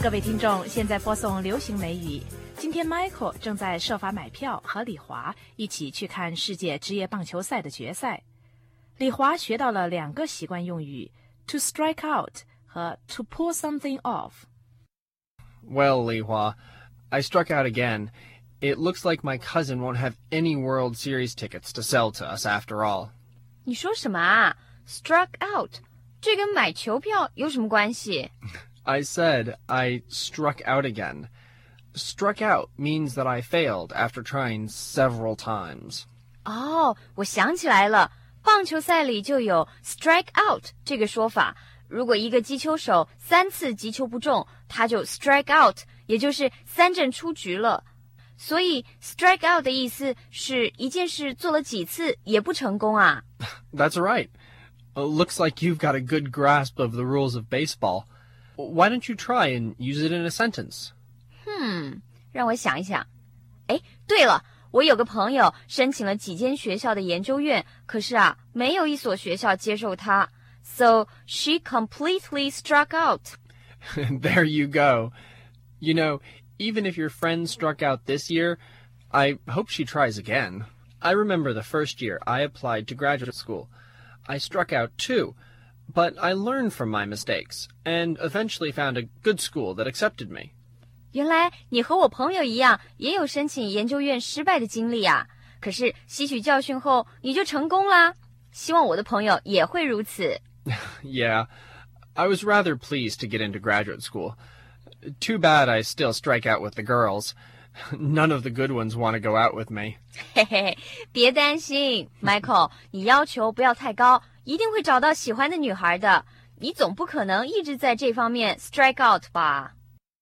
各位听众，现在播送流行美语。今天 Michael 正在设法买票和李华一起去看世界职业棒球赛的决赛。李华学到了2个习惯用语 to strike out 和 to pull something off. Well, Li Hua, I struck out again. It looks like my cousin won't have any World Series tickets to sell to us after all. 你说什么啊 ？Struck out， 这跟买球票有什么关系？ I said I struck out again. Struck out means that I failed after trying several times. 哦，我想起来了，棒球赛里就有 strike out 这个说法。如果一个击球手3次击球不中，他就 strike out， 也就是3振出局了。所以 strike out 的意思是一件事做了几次也不成功啊。 That's right. Looks like you've got a good grasp of the rules of baseball. Why don't you try and use it in a sentence? 让我想一想。哎，对了，我有个朋友申请了几间学校的研究院，可是啊，没有一所学校接受他。So she completely struck out. There you go. You know, even if your friend struck out this year, I hope she tries again. I remember the first year I applied to graduate school. I struck out too, but I learned from my mistakes and eventually found a good school that accepted me. 原来你和我朋友一样，也有申请研究院失败的经历啊。可是吸取教训后，你就成功啦。希望我的朋友也会如此。 Yeah, I was rather pleased to get into graduate school. Too bad I still strike out with the girls. None of the good ones want to go out with me. 嘿嘿，别担心 ，Michael， 你要求不要太高，一定会找到喜欢的女孩的。你总不可能一直在这方面 strike out 吧？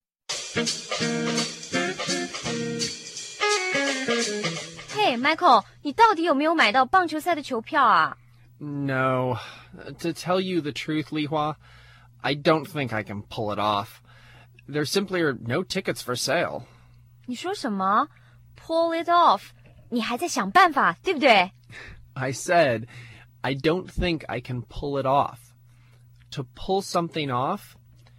嘿 ，Michael， 你到底有没有买到棒球赛的球票啊？ No. To tell you the truth, Li Hua, I don't think I can pull it off. There simply are no tickets for sale. 你说什么 ？Pull it off？ 你还在想办法，对不对？ I said, I don't think I can pull it off. To pull something off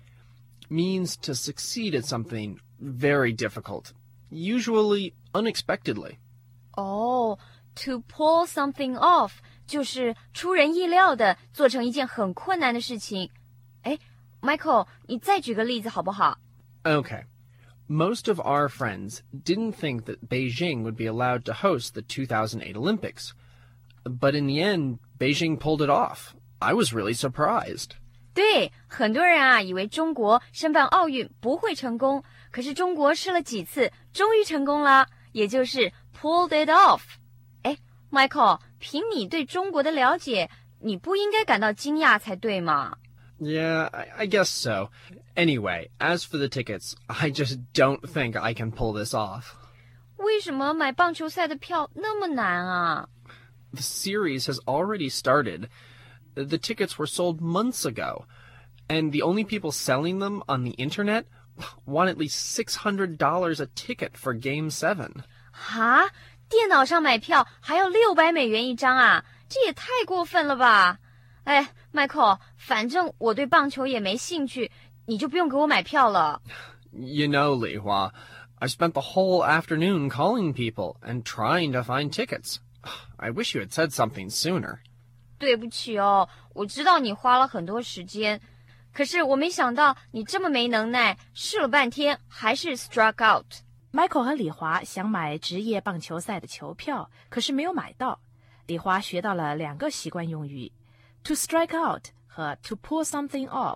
means to succeed at something very difficult, usually unexpectedly. Oh, to pull something off 就是出人意料的做成一件很困难的事情。哎 ，Michael， 你再举个例子好不好？ Okay. Most of our friends didn't think that Beijing would be allowed to host the 2008 Olympics. But in the end, Beijing pulled it off. I was really surprised. 对，很多人啊以为中国申办奥运不会成功，可是中国试了几次，终于成功了，也就是 pulled it off。哎 ，Michael， 凭你对中国的了解，你不应该感到惊讶才对嘛？ Yeah, I guess so. Anyway, as for the tickets, I just don't think I can pull this off. 为什么买棒球赛的票那么难啊？ The series has already started. The tickets were sold months ago, and the only people selling them on the internet want at least $600 a ticket for Game 7. 哈，电脑上买票还要$600一张啊，这也太过分了吧！哎 ，Michael， 反正我对棒球也没兴趣，你就不用给我买票了。 You know, Li Hua, I spent the whole afternoon calling people and trying to find tickets. I wish you had said something sooner. 对不起哦，我知道你花了很多时间，可是我没想到你这么没能耐，试了半天还是 struck out。 Michael 和李华想买职业棒球赛的球票，可是没有买到。李华学到了2个习惯用语 to strike out 和 to pull something off.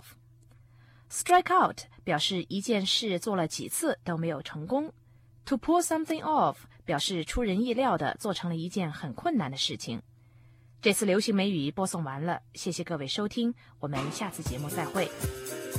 Strike out 表示一件事做了几次都没有成功， to pull something off 表示出人意料的做成了一件很困难的事情。这次流行美语播送完了，谢谢各位收听，我们下次节目再会。